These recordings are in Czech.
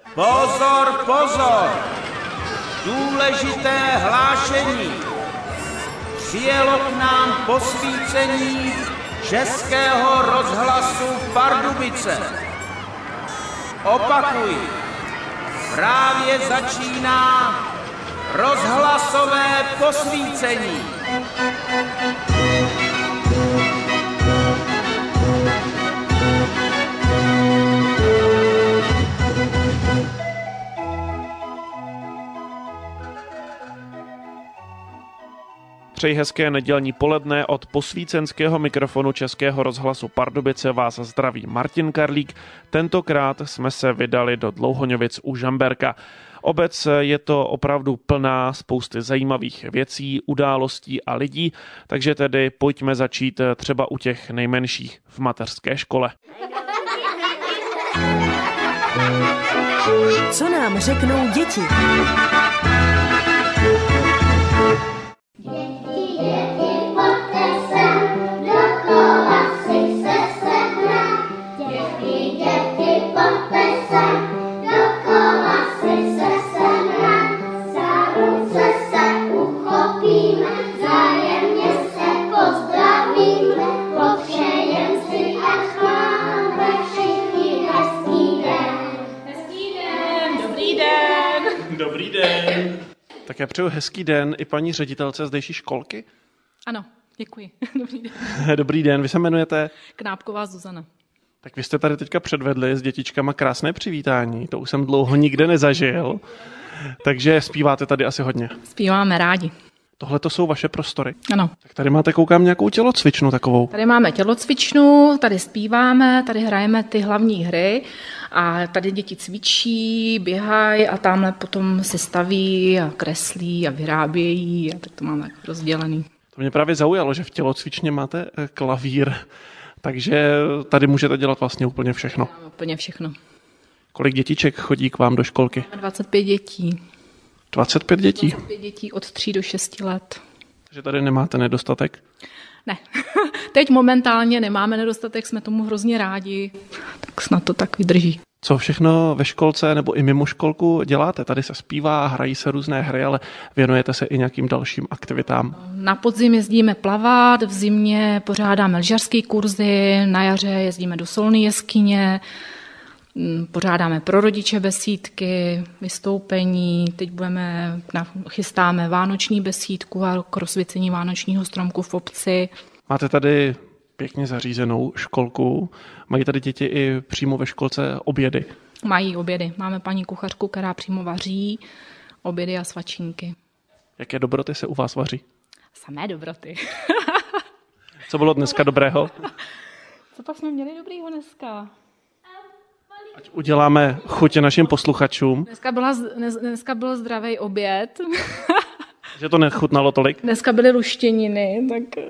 Pozor, pozor! Důležité hlášení. Přijelo k nám posvícení Českého rozhlasu Pardubice. Opakuji, právě začíná rozhlasové posvícení. Přeji hezké nedělní poledne od posvícenského mikrofonu Českého rozhlasu Pardubice vás zdraví Martin Karlík. Tentokrát jsme se vydali do Dlouhoňovic u Žamberka. Obec je to opravdu plná spousty zajímavých věcí, událostí a lidí, takže tedy pojďme začít třeba u těch nejmenších v mateřské škole. Co nám řeknou děti? Dobrý den. Tak já přeju hezký den i paní ředitelce zdejší školky. Ano, děkuji. Dobrý den. Dobrý den, vy se jmenujete? Knápková Zuzana. Tak vy jste tady teďka předvedli s dětičkama krásné přivítání, to už jsem dlouho nikde nezažil, takže zpíváte tady asi hodně. Zpíváme rádi. Tohle to jsou vaše prostory? Ano. Tak tady máte, koukám, nějakou tělocvičnu takovou. Tady máme tělocvičnu, tady zpíváme, tady hrajeme ty hlavní hry a tady děti cvičí, běhají a tamhle potom se staví a kreslí a vyrábějí a tak to máme rozdělený. To mě právě zaujalo, že v tělocvičně máte klavír, takže tady můžete dělat vlastně úplně všechno. Máme úplně všechno. Kolik dětiček chodí k vám do školky? 25 dětí. 25 dětí? 25 dětí od 3 do 6 let. Takže tady nemáte nedostatek? Ne. Teď momentálně nemáme nedostatek, jsme tomu hrozně rádi, tak snad to tak vydrží. Co všechno ve školce nebo i mimo školku děláte? Tady se zpívá, hrají se různé hry, ale věnujete se i nějakým dalším aktivitám? Na podzim jezdíme plavat, v zimě pořádáme lyžařské kurzy, na jaře jezdíme do Solné jeskyně, pořádáme pro rodiče besídky, vystoupení, teď chystáme vánoční besídku a k rozsvěcení vánočního stromku v obci. Máte tady pěkně zařízenou školku, mají tady děti i přímo ve školce obědy? Mají obědy, máme paní kuchařku, která přímo vaří obědy a svačínky. Jaké dobroty se u vás vaří? Samé dobroty. Co bylo dneska dobrého? Co pak jsme měli dobrýho dneska? Ať uděláme chutě našim posluchačům. Dneska byl zdravý oběd. Že to nechutnalo tolik? Dneska byly luštěniny, tak...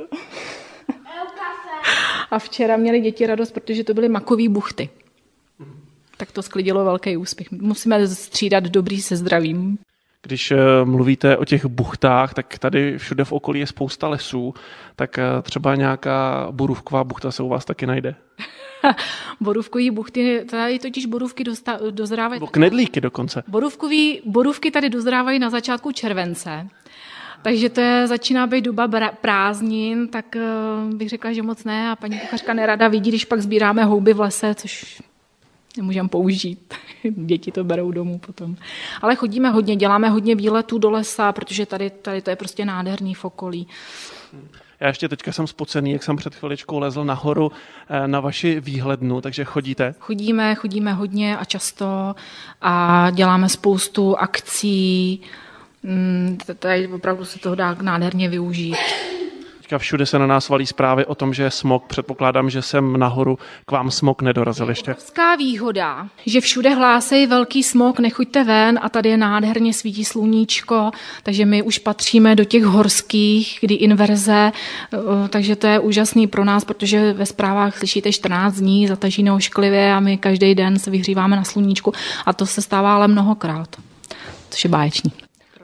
A včera měli děti radost, protože to byly makový buchty. Tak to sklidilo velký úspěch. Musíme střídat dobrý se zdravím. Když mluvíte o těch buchtách, tak tady všude v okolí je spousta lesů, tak třeba nějaká borůvková buchta se u vás taky najde. Borůvkový buchty, tady totiž borůvky dozrávají... Knedlíky dokonce. Borůvky tady dozrávají na začátku července. Takže to začíná být doba prázdnin, tak bych řekla, že moc ne. A paní kuchařka nerada vidí, když pak sbíráme houby v lese, což nemůžeme použít. Děti to berou domů potom. Ale chodíme hodně, děláme hodně výletů do lesa, protože tady to je prostě nádherný v okolí. Já ještě teďka jsem spocený, jak jsem před chviličkou lezl nahoru na vaši výhlednu, takže chodíte? Chodíme hodně a často a děláme spoustu akcí. Tady opravdu se toho dá nádherně využít. Všude se na nás valí zprávy o tom, že je smog. Předpokládám, že sem nahoru k vám smog nedorazil ještě. Obrovská výhoda, že všude hlásejí velký smog, nechoďte ven a tady je nádherně svítí sluníčko, takže my už patříme do těch horských, kdy inverze, takže to je úžasný pro nás, protože ve zprávách slyšíte 14 dní zataží neošklivě a my každý den se vyhříváme na sluníčku a to se stává ale mnohokrát, což je báječný.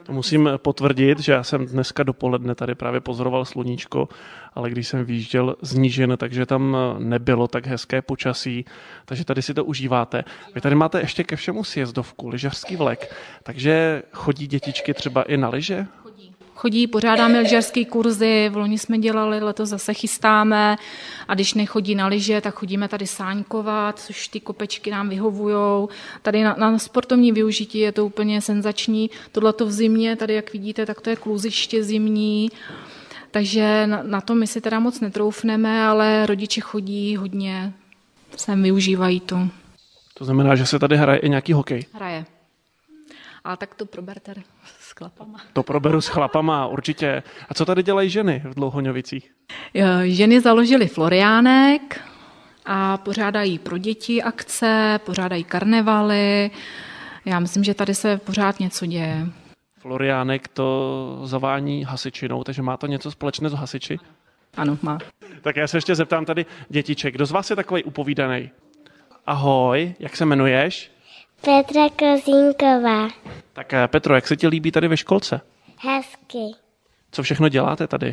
To musím potvrdit, že já jsem dneska dopoledne tady právě pozoroval sluníčko, ale když jsem vyjížděl z nížin, takže tam nebylo tak hezké počasí, takže tady si to užíváte. Vy tady máte ještě ke všemu sjezdovku, lyžařský vlek, takže chodí dětičky třeba i na lyže? Chodí, pořádáme lyžařské kurzy, v loni jsme dělali, letos zase chystáme a když nechodí na lyže, tak chodíme tady sáňkovat, což ty kopečky nám vyhovujou. Tady na sportovní využití je to úplně senzační. Tohleto v zimě, tady jak vidíte, tak to je kluziště zimní, takže na to my si teda moc netroufneme, ale rodiče chodí hodně, sem využívají to. To znamená, že se tady hraje i nějaký hokej? Hraje. Ale tak to proberte s chlapama. To proberu s chlapama, určitě. A co tady dělají ženy v Dlouhoňovicích? Ženy založily Floriánek a pořádají pro děti akce, pořádají karnevaly. Já myslím, že tady se pořád něco děje. Floriánek to zavání hasičinou, takže má to něco společného s hasiči? Ano, má. Tak já se ještě zeptám tady dětiček. Kdo z vás je takovej upovídanej? Ahoj, jak se jmenuješ? Petra Kozínková. Tak Petro, jak se ti líbí tady ve školce? Hezky. Co všechno děláte tady?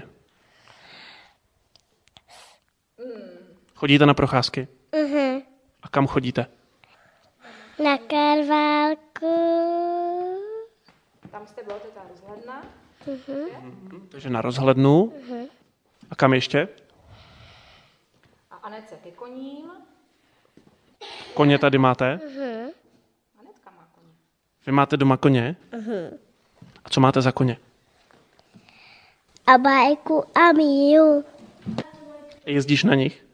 Chodíte na procházky? A kam chodíte? Na Karválku. Tam jste byla ta rozhledna. Takže na rozhlednu. A kam ještě? A Anece ke koním. Koně tady máte? Anetka má koně. Vy máte doma koně? A co máte za koně? A bajku a Míju. Jezdíš na nich?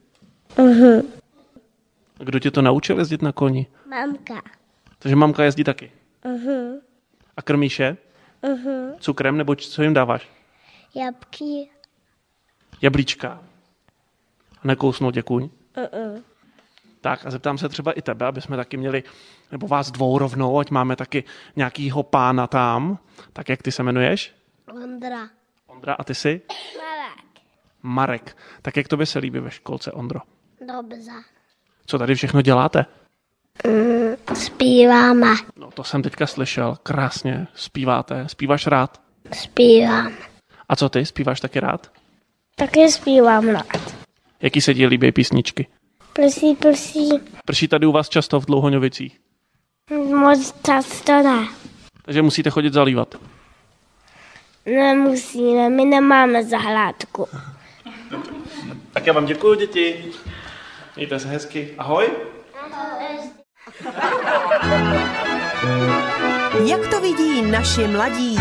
Kdo tě to naučil jezdit na koni? Mamka. Takže mamka jezdí taky? A krmíš je? Cukrem nebo co jim dáváš? Jabky. Jablíčka. A nekousnul tě kůň? Tak a zeptám se třeba i tebe, aby jsme taky měli, nebo vás dvou rovnou, ať máme taky nějakýho pána tam. Tak jak ty se jmenuješ? Ondra. Ondra, a ty jsi? Marek. Marek. Tak jak tobě se líbí ve školce, Ondro? Dobře. Co tady všechno děláte? Zpíváme. No to jsem teďka slyšel. Krásně zpíváte. Zpíváš rád? Zpívám. A co ty? Zpíváš taky rád? Taky zpívám rád. Jaký se ti líbí písničky? Prosí. Prší tady u vás často v Dlouhoňovicích? Moc často ne. Takže musíte chodit zalívat. Nemusíme, my nemáme zahrádku. Tak já vám děkuju, děti. Mějte se hezky. Ahoj. Jak to vidí naši mladí?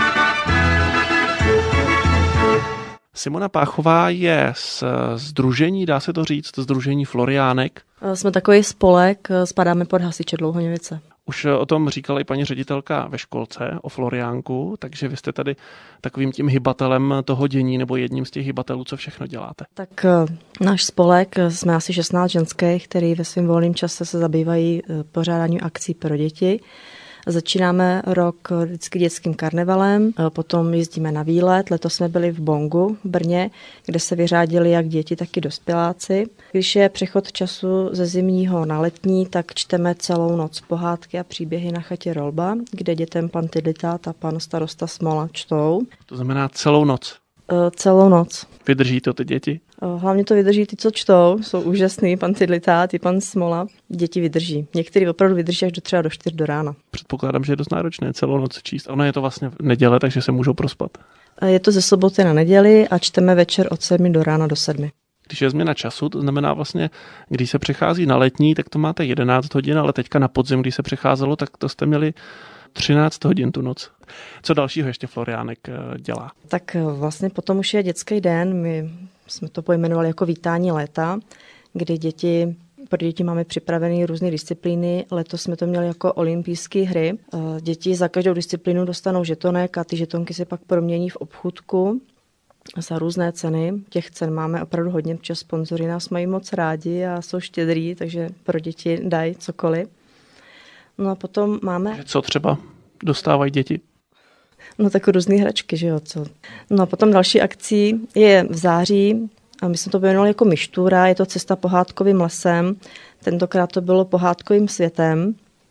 Simona Páchová je z sdružení, dá se to říct, sdružení Floriánek. Jsme takový spolek, spadáme pod Hasiče Dlouhoňovice. Už o tom říkala i paní ředitelka ve školce, o Floriánku, takže vy jste tady takovým tím hybatelem toho dění, nebo jedním z těch hybatelů, co všechno děláte. Tak náš spolek, jsme asi 16 ženských, který ve svém volném čase se zabývají pořádáním akcí pro děti. Začínáme rok vždycky dětským karnevalem, potom jezdíme na výlet. Letos jsme byli v Bongu v Brně, kde se vyřádili jak děti, tak i dospěláci. Když je přechod času ze zimního na letní, tak čteme celou noc pohádky a příběhy na chatě Rolba, kde dětem pan Tydlitát a pan starosta Smola čtou. To znamená celou noc. Celou noc. Vydrží to ty děti? Hlavně to vydrží ty, co čtou. Jsou úžasný, pan Tydlitát i pan Smola. Děti vydrží. Některý opravdu vydrží až třeba do 4 do rána. Předpokládám, že je dost náročné celou noc číst. Ono je to vlastně neděle, takže se můžou prospat. Je to ze soboty na neděli a čteme večer od 7 do rána do 7. Když je změna času, to znamená vlastně, když se přechází na letní, tak to máte 11 hodin, ale teďka na podzim, když se přecházelo, tak to jste měli 13 hodin tu noc. Co dalšího ještě Floriánek dělá? Tak vlastně potom už je dětský den. My jsme to pojmenovali jako vítání léta, kdy pro děti máme připravené různé disciplíny. Letos jsme to měli jako olympijské hry. Děti za každou disciplínu dostanou žetonek a ty žetonky se pak promění v obchůdku za různé ceny. Těch cen máme opravdu hodně, protože sponzoři nás mají moc rádi a jsou štědrý, takže pro děti dají cokoliv. No a potom máme... Co třeba dostávají děti? No tak různé hračky, že jo. Co? No a potom další akcí je v září, a my jsme to pojmenovali jako Mištůra, je to cesta pohádkovým lesem. Tentokrát to bylo pohádkovým světem.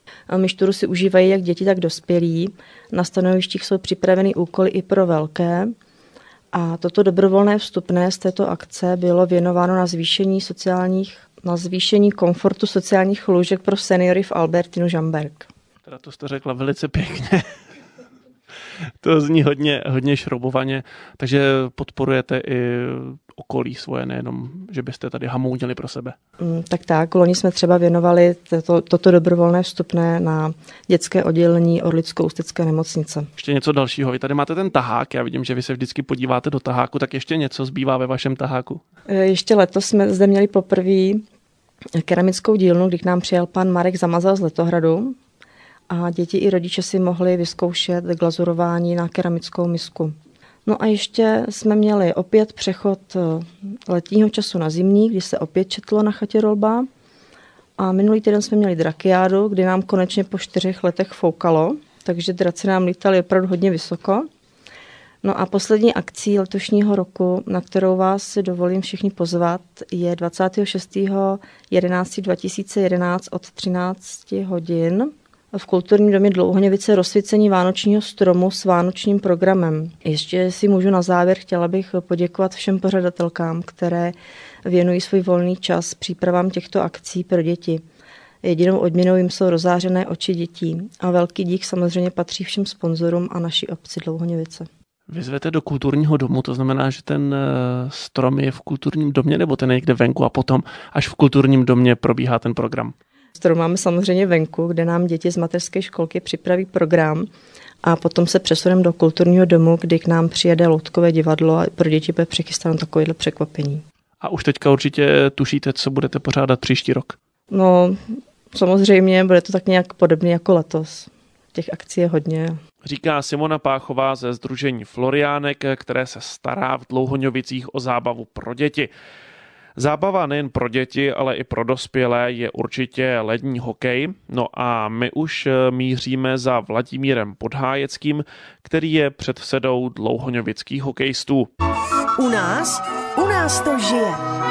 Mišturu si užívají jak děti, tak dospělí. Na stanovištích jsou připraveny úkoly i pro velké. A toto dobrovolné vstupné z této akce bylo věnováno na zvýšení komfortu sociálních lůžek pro seniory v Albertinu Žamberk. Teda to jste řekla velice pěkně. To zní hodně šroubovaně, takže podporujete i okolí svoje, nejenom, že byste tady hamoudili pro sebe. Tak, loni jsme třeba věnovali toto dobrovolné vstupné na dětské oddělení Orlicko-Ústecké nemocnice. Ještě něco dalšího. Vy tady máte ten tahák, já vidím, že vy se vždycky podíváte do taháku, tak ještě něco zbývá ve vašem taháku? Ještě letos jsme zde měli poprvé keramickou dílnu, kdy k nám přijel pan Marek Zamazal z Letohradu a děti i rodiče si mohli vyzkoušet glazurování na keramickou misku. No a ještě jsme měli opět přechod letního času na zimní, kdy se opět četlo na chatě Rolba. A minulý týden jsme měli drakiádu, kdy nám konečně po 4 letech foukalo, takže draci nám lítali opravdu hodně vysoko. No a poslední akcí letošního roku, na kterou vás si dovolím všichni pozvat, je 26.11.2011 od 13 hodin v Kulturním domě Dlouhoňovice rozsvícení vánočního stromu s vánočním programem. Ještě si můžu na závěr, chtěla bych poděkovat všem pořadatelkám, které věnují svůj volný čas přípravám těchto akcí pro děti. Jedinou odměnou jim jsou rozářené oči dětí. A velký dík samozřejmě patří všem sponzorům a naší obci Dlouhoňovice. Vyzvete do kulturního domu, to znamená, že ten strom je v kulturním domě, nebo ten je někde venku a potom až v kulturním domě probíhá ten program? Strom máme samozřejmě venku, kde nám děti z mateřské školky připraví program a potom se přesuneme do kulturního domu, kdy k nám přijede loutkové divadlo a pro děti bude přechystáno takovéhle překvapení. A už teďka určitě tušíte, co budete pořádat příští rok? No, samozřejmě bude to tak nějak podobně jako letos. Těch akcí je hodně. Říká Simona Páchová ze sdružení Floriánek, které se stará v Dlouhoňovicích o zábavu pro děti. Zábava nejen pro děti, ale i pro dospělé je určitě lední hokej. No a my už míříme za Vladimírem Podhájeckým, který je předsedou dlouhoňovických hokejistů. U nás to žije.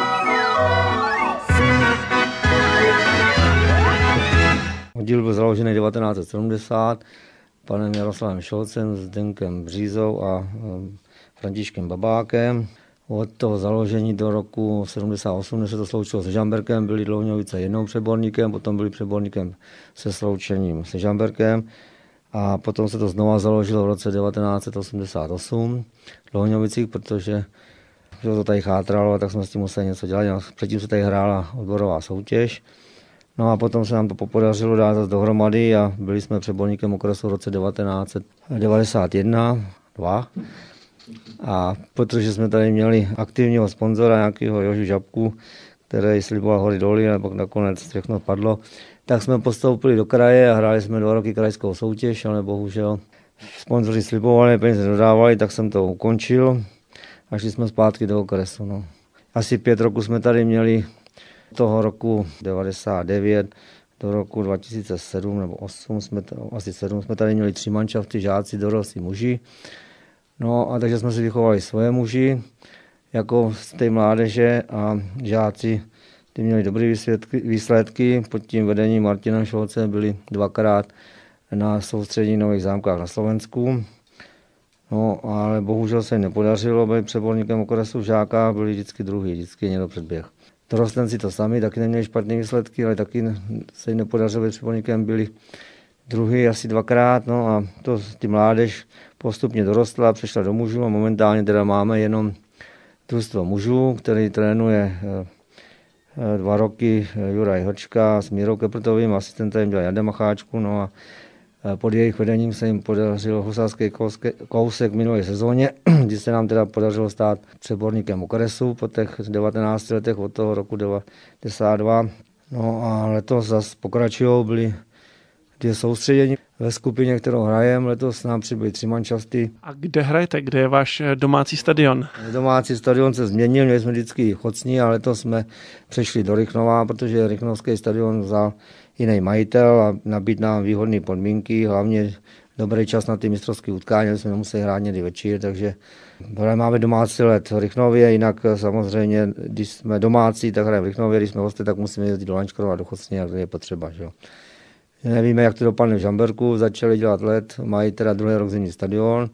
Oddíl byl založený 1970 panem Jaroslavem Šolcem, Zdenkem Břízou a Františkem Babákem. Od toho založení do roku 78, než se to sloučilo se Žamberkem, byli Dlouhoňovice jednou přeborníkem, potom byli přeborníkem se sloučením se Žamberkem a potom se to znova založilo v roce 1988 v Dlouhoňovicích, protože to tady chátralo, tak jsme s tím museli něco dělat. Předtím se tady hrála odborová soutěž. No a potom se nám to podařilo dát dohromady a byli jsme přeborníkem okresu v roce 1991. A protože jsme tady měli aktivního sponzora, nějakého Jožu Žabku, který sliboval hory doly, ale pak nakonec všechno padlo, tak jsme postoupili do kraje a hráli jsme 2 roky krajskou soutěž, ale bohužel sponzoři slibovali, peníze dodávali, tak jsem to ukončil a šli jsme zpátky do okresu. No. Asi 5 roků jsme tady měli, toho roku 99 do roku 2007 nebo 8, asi 7 jsme tady měli 3 manšafty, žáci, doroslí, muži. No a takže jsme si vychovali svoje muži jako z té mládeže a žáci ty měli dobré výsledky. Pod tím vedením Martina Šolce byli 2krát na soustředění Nových Zámkách na Slovensku. No ale bohužel se jim nepodařilo být přeborníkem okresu v žákách, byli vždycky druhý, vždycky někdo předběh. Dorostenci to sami taky neměli špatné výsledky, ale taky se jim nepodařilo být přeborníkem, byli druhý asi 2krát, no a to ty mládež postupně dorostla, přešla do mužů a momentálně teda máme jenom družstvo mužů, který trénuje 2 roky Juraj Hrčka s Mírou Keprtovým, asistentem jim dělá Janda Macháčku, no a pod jejich vedením se jim podařilo husarský kousek v minulé sezóně, kdy se nám teda podařilo stát přeborníkem okresu po těch 19 letech od toho roku 92. No a letos zase pokračují, byli 2 soustředění ve skupině, kterou hrajeme. Letos nám přibyly 3 manšafty. A kde hrajete? Kde je váš domácí stadion? Domácí stadion se změnil, měli jsme vždycky Chocní a letos jsme přešli do Rychnova, protože Rychnovský stadion vzal jiný majitel a nabít nám výhodné podmínky, hlavně dobrý čas na ty mistrovské utkání, jsme nemuseli hrát někdy večer, takže máme domácí let v Rychnově, jinak samozřejmě, když jsme domácí, tak hrajeme v Rychnově, když jsme hosté, tak musíme jezdit do Lančkrova, do Chocně, kde je potřeba. Že? Nevíme, jak to dopadne v Žamberku, začali dělat led, mají teda druhý rok zimní stadion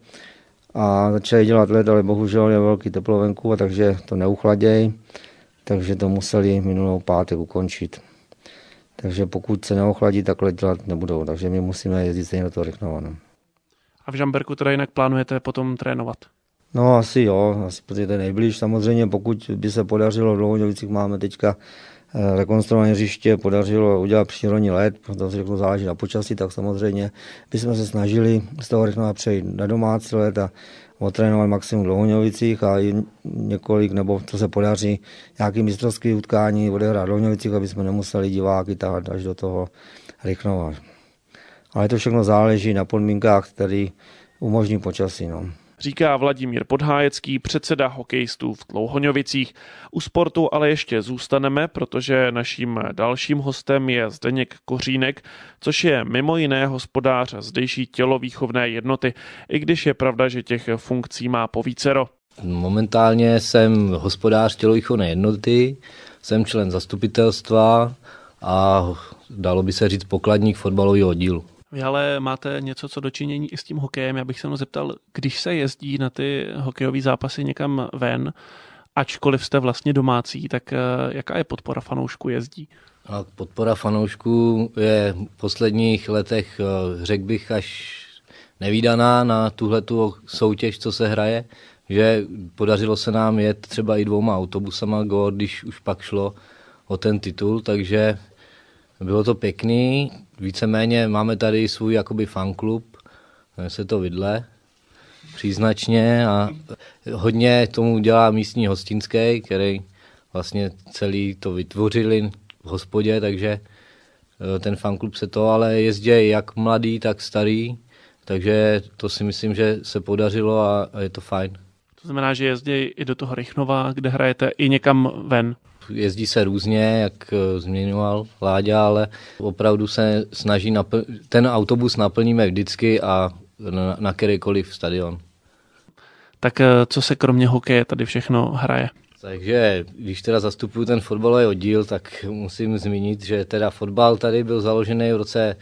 a začali dělat led, ale bohužel je velký teplo venku, a takže to neuchladějí, takže to museli minulou pátek ukončit. Takže pokud se neochladí, tak led dělat nebudou, takže my musíme jezdit stejně do toho Rychnova. No. A v Žamberku teda jinak plánujete potom trénovat? No asi jo, protože to je nejblíž. Samozřejmě pokud by se podařilo, v Dlouhoňovicích máme teďka rekonstruované hřiště, podařilo udělat přírodní led, protože to záleží na počasí, tak samozřejmě bychom se snažili z toho Rychnova přejít na domácí led a otrénovat maximum v Dlouhoňovicích a i několik, nebo co se podaří, nějaký mistrovský utkání odehrát v Dlouhoňovicích, aby jsme nemuseli diváky tahat až do toho Rychnova. Ale to všechno záleží na podmínkách, které umožní počasí. No. Říká Vladimír Podhájecký, předseda hokejistů v Dlouhoňovicích. U sportu ale ještě zůstaneme, protože naším dalším hostem je Zdeněk Kořínek, což je mimo jiné hospodář zdejší tělovýchovné jednoty, i když je pravda, že těch funkcí má povícero. Momentálně jsem hospodář tělovýchovné jednoty, jsem člen zastupitelstva a dalo by se říct pokladník fotbalového oddílu. Vy ale máte něco co dočinění i s tím hokejem. Já bych se zeptal, když se jezdí na ty hokejové zápasy někam ven, ačkoliv jste vlastně domácí, tak jaká je podpora fanoušků jezdí? A podpora fanoušků je v posledních letech, řekl bych, až nevídaná na tuhletu soutěž, co se hraje, že podařilo se nám jet třeba i 2 autobusama, když už pak šlo o ten titul, takže bylo to pěkný, víceméně máme tady svůj jakoby fanklub, se to Vidle, příznačně a hodně tomu dělá místní hostinský, který vlastně celý to vytvořili v hospodě, takže ten fanklub se to, ale jezdí jak mladý, tak starý, takže to si myslím, že se podařilo a je to fajn. To znamená, že jezdí i do toho Rychnova, kde hrajete, i někam ven? Jezdí se různě, jak zmiňoval Láďa, ale opravdu se snaží, ten autobus naplníme vždycky a na kterýkoliv stadion. Tak co se kromě hokeje tady všechno hraje? Takže když teda zastupuju ten fotbalový oddíl, tak musím zmínit, že teda fotbal tady byl založený v roce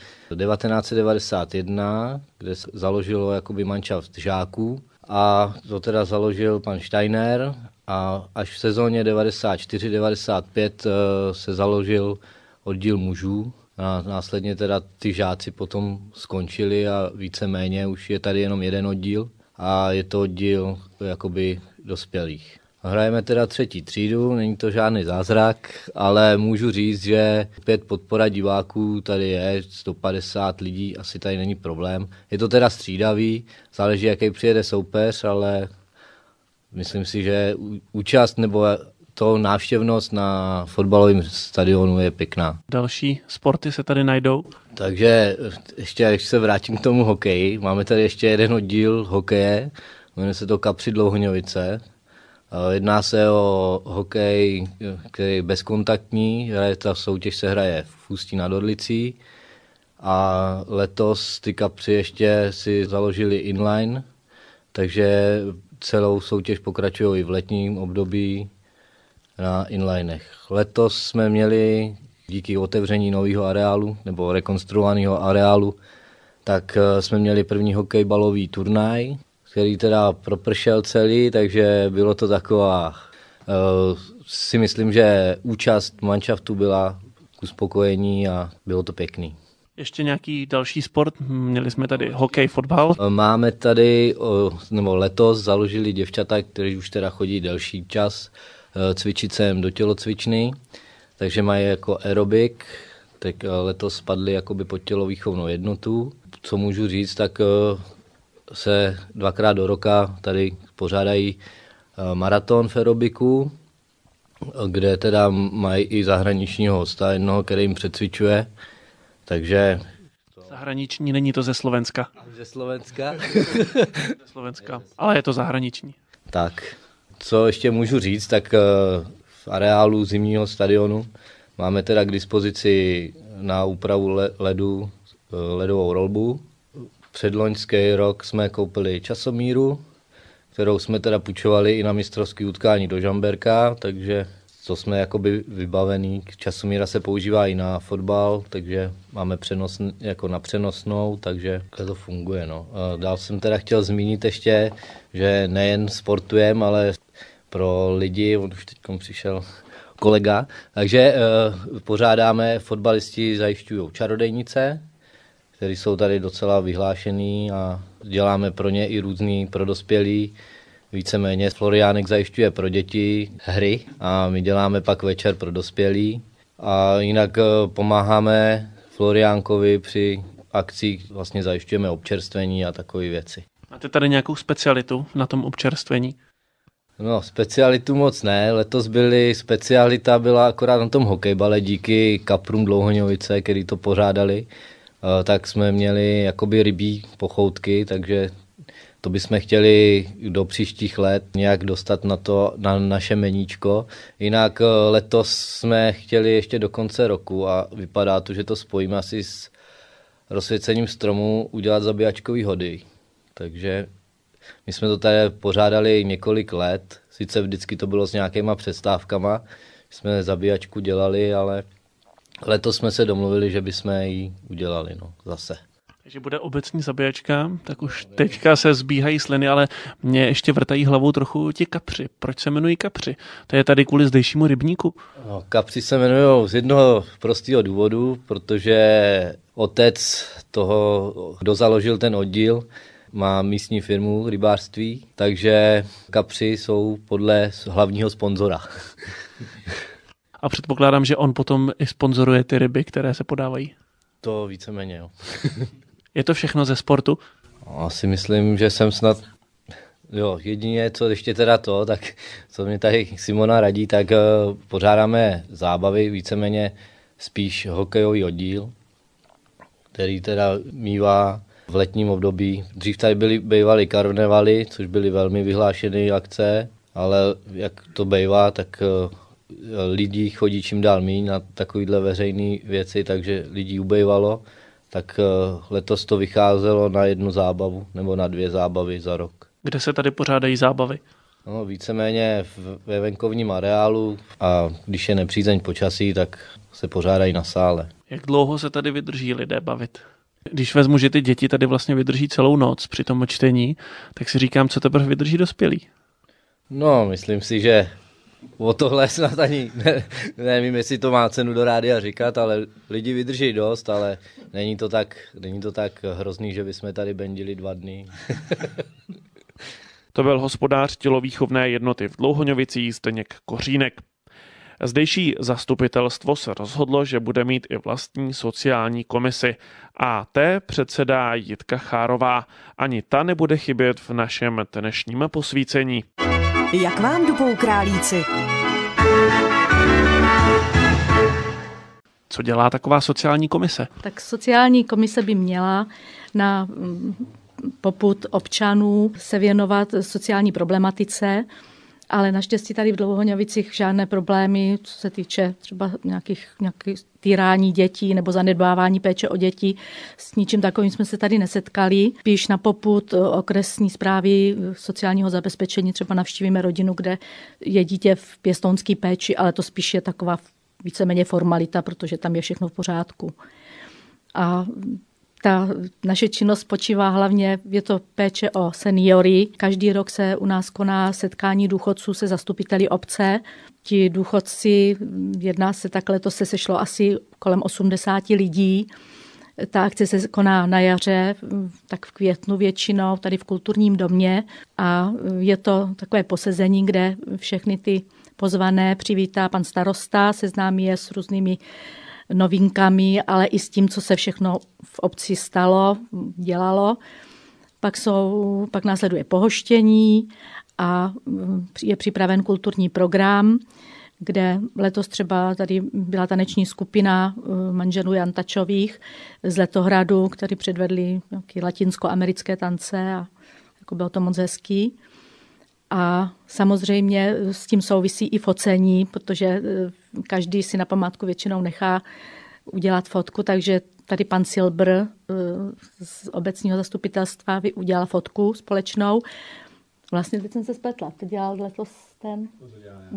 1991, kde se založilo jakoby manšaft žáků a to teda založil pan Steiner a až v sezóně 94-95 se založil oddíl mužů. A následně teda ty žáci potom skončili a víceméně už je tady jenom jeden oddíl a je to oddíl jakoby dospělých. Hrajeme teda 3. třídu, není to žádný zázrak, ale můžu říct, že 5 podpora diváků tady je, 150 lidí, asi tady není problém. Je to teda střídavý, záleží, jaký přijede soupeř, ale myslím si, že účast nebo to návštěvnost na fotbalovém stadionu je pěkná. Další sporty se tady najdou? Takže ještě, když se vrátím k tomu hokeji, máme tady ještě jeden oddíl hokeje, jmenuje se to Kapři Dlouhoňovice. Jedná se o hokej, který je bezkontaktní, ta soutěž se hraje v Ústí nad Orlicí a letos ty Kapři ještě si založili inline, takže celou soutěž pokračují i v letním období na inlinech. Letos jsme měli díky otevření nového areálu nebo rekonstruovaného areálu, tak jsme měli první hokejbalový turnaj, který teda propršel celý, takže bylo to taková, si myslím, že účast manšaftu byla k uspokojení a bylo to pěkný. Ještě nějaký další sport? Měli jsme tady hokej, fotbal. Máme tady, nebo letos založili děvčata, kteří už teda chodí delší čas, cvičit sem do tělocvičny, takže mají jako aerobik, tak letos spadli jakoby pod tělovýchovnou jednotu. Co můžu říct, tak se 2krát do roka tady pořádají maraton v aerobiku, kde teda mají i zahraničního hosta, jednoho, který jim přecvičuje, takže... Zahraniční, není to ze Slovenska. Ze Slovenska? Ze Slovenska, ale je to zahraniční. Tak, co ještě můžu říct, tak v areálu zimního stadionu máme teda k dispozici na úpravu ledu ledovou rolbu. Předloňský rok jsme koupili časomíru, kterou jsme teda půjčovali i na mistrovské utkání do Žamberka, takže to jsme jakoby vybavený. Časomíra se používá i na fotbal, takže máme jako na přenosnou, takže to funguje. No. Dál jsem teda chtěl zmínit ještě, že nejen sportujeme, ale pro lidi, on už teď přišel kolega, takže pořádáme, fotbalisti zajišťují čarodejnice, které jsou tady docela vyhlášený a děláme pro ně i různý pro dospělí. Víceméně Floriánek zajišťuje pro děti hry a my děláme pak večer pro dospělí. A jinak pomáháme Floriánkovi při akcích, vlastně zajišťujeme občerstvení a takové věci. Máte tady nějakou specialitu na tom občerstvení? No, specialitu moc ne. Letos specialita byla akorát na tom hokejbale díky kaprům Dlouhoňovice, který to pořádali. Tak jsme měli jakoby rybí pochoutky, takže to bychom chtěli do příštích let nějak dostat na naše meníčko. Jinak letos jsme chtěli ještě do konce roku a vypadá to, že to spojíme asi s rozsvěcením stromů udělat zabíjačkový hody. Takže my jsme to tady pořádali několik let, sice vždycky to bylo s nějakýma přestávkama, jsme zabíjačku dělali, ale letos jsme se domluvili, že bychom ji udělali zase. Takže bude obecní zabíjačka, tak už teďka se zbíhají sliny, ale mě ještě vrtají hlavou trochu ti kapři. Proč se jmenují kapři? To je tady kvůli zdejšímu rybníku? No, kapři se jmenují z jednoho prostého důvodu, protože otec toho, kdo založil ten oddíl, má místní firmu rybářství, takže kapři jsou podle hlavního sponzora. A předpokládám, že on potom i sponzoruje ty ryby, které se podávají. To víceméně, jo. Je to všechno ze sportu? Asi myslím, že jsem snad... Jo, jedině, co ještě teda tak co mě tady Simona radí, tak pořádáme zábavy, víceméně spíš hokejový oddíl, který teda mívá v letním období. Dřív tady bývaly karnevaly, což byly velmi vyhlášené akce, ale jak to bývá, tak lidí chodí čím dál míň na takovýhle veřejné věci, takže lidí ubejvalo, tak letos to vycházelo na jednu zábavu nebo na 2 zábavy za rok. Kde se tady pořádají zábavy? No, víceméně ve venkovním areálu a když je nepřízeň počasí, tak se pořádají na sále. Jak dlouho se tady vydrží lidé bavit? Když vezmu, že ty děti tady vlastně vydrží celou noc při tom čtení, tak si říkám, co teprve vydrží dospělí. No, myslím si, že o tohle snad ani nevím, jestli to má cenu do rádia říkat, ale lidi vydrží dost, ale není to tak hrozný, že bychom tady bendili 2 dny. To byl hospodář tělovýchovné jednoty v Dlouhoňovicích Zdeněk Kořínek. Zdejší zastupitelstvo se rozhodlo, že bude mít i vlastní sociální komisi. A té předsedá Jitka Chárová. Ani ta nebude chybět v našem dnešním posvícení. Jak vám dupou králíci? Co dělá taková sociální komise? Tak sociální komise by měla na popud občanů se věnovat sociální problematice, ale naštěstí tady v Dlouhoňovicích žádné problémy, co se týče třeba nějakých týrání dětí nebo zanedbávání péče o děti. S ničím takovým jsme se tady nesetkali. Spíš na popud okresní správy sociálního zabezpečení třeba navštívíme rodinu, kde je dítě v pěstounské péči, ale to spíš je taková víceméně formalita, protože tam je všechno v pořádku. A ta naše činnost spočívá hlavně, je to péče o seniory. Každý rok se u nás koná setkání důchodců se zastupiteli obce. Ti důchodci, jedná se takhle, to se sešlo asi kolem 80 lidí. Ta akce se koná na jaře, tak v květnu většinou, tady v kulturním domě. A je to takové posezení, kde všechny ty pozvané přivítá pan starosta, seznámí je s různými novinkami, ale i s tím, co se všechno v obci stalo, dělalo. Pak následuje pohoštění a je připraven kulturní program, kde letos třeba tady byla taneční skupina manželů Jantačových z Letohradu, kteří předvedli nějaké latinsko-americké tance a jako bylo to moc hezký. A samozřejmě s tím souvisí i focení, protože každý si na památku většinou nechá udělat fotku, takže tady pan Silbr z obecního zastupitelstva udělal fotku společnou. Vlastně teď jsem se spletla. To dělal letos ten...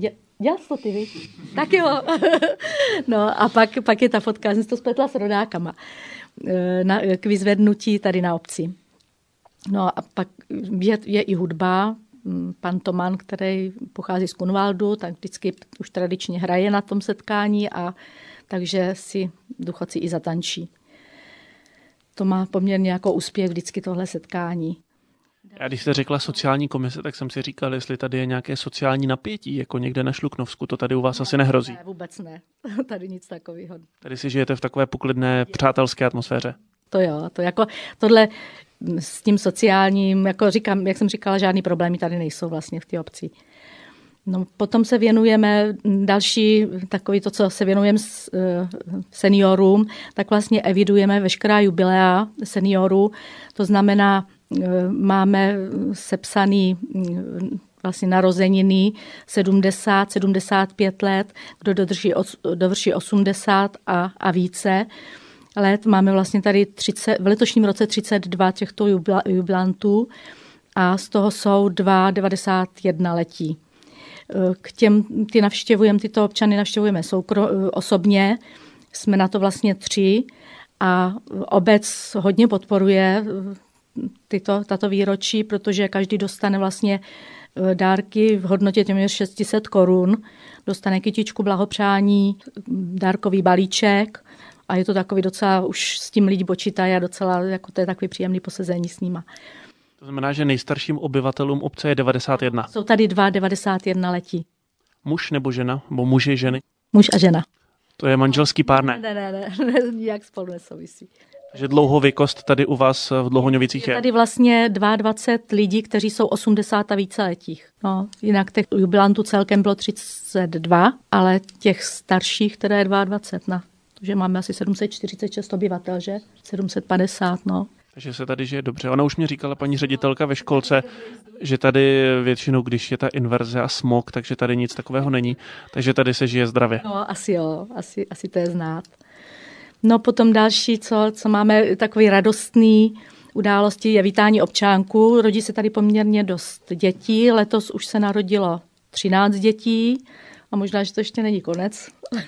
Dělal jsi to ty, víš? Tak jo. No a pak je ta fotka, já jsem si to spletla s rodákama, k vyzvednutí tady na obci. No a pak je i hudba. Pan Toman, který pochází z Kunvaldu, tak vždycky už tradičně hraje na tom setkání, a takže si důchodci i zatančí. To má poměrně jako úspěch vždycky tohle setkání. Já když jste řekla sociální komise, tak jsem si říkal, jestli tady je nějaké sociální napětí, jako někde na Šluknovsku, to tady u vás asi nehrozí. Ne, vůbec ne. Tady nic takového. Tady si žijete v takové poklidné, přátelské atmosféře. To jo, to jako tohle s tím sociálním, jako říkám, jak jsem říkala, žádný problémy tady nejsou vlastně v té obci. No, potom se věnujeme další, takový to, co se věnujeme seniorům, tak vlastně evidujeme veškerá jubilea seniorů. To znamená, máme sepsaný vlastně narozeniny 70, 75 let, kdo dovrší 80 a více let. Máme vlastně tady v letošním roce 32 těchto jubilantů a z toho jsou 91 letí. Tyto občany navštěvujeme osobně, jsme na to vlastně 3 a obec hodně podporuje tato výročí, protože každý dostane vlastně dárky v hodnotě téměř 600 korun, dostane kytičku blahopřání, dárkový balíček a je to takový docela, už s tím lidi počítají a docela, jako to je takový příjemný posezení s nima. To znamená, že nejstarším obyvatelům obce je 91. Jsou tady 91 letí. Muž nebo žena? Nebo muži, ženy? Muž a žena. To je manželský pár, ne? Ne, nijak spolu nesouvisí. Takže dlouhověkost tady u vás v Dlouhoňovicích je? Je tady vlastně 22 lidí, kteří jsou 80 a více letích. No, jinak těch jubilantů celkem bylo 32, ale těch starších teda je 22. Takže máme asi 746 obyvatel, že? 750, no. Takže se tady žije dobře. Ona už mě říkala paní ředitelka ve školce, že tady většinou, když je ta inverze a smog, takže tady nic takového není. Takže tady se žije zdravě. No, asi jo, asi to je znát. No potom další, co máme takový radostný události, je vítání občánků. Rodí se tady poměrně dost dětí. Letos už se narodilo 13 dětí a možná, že to ještě není konec.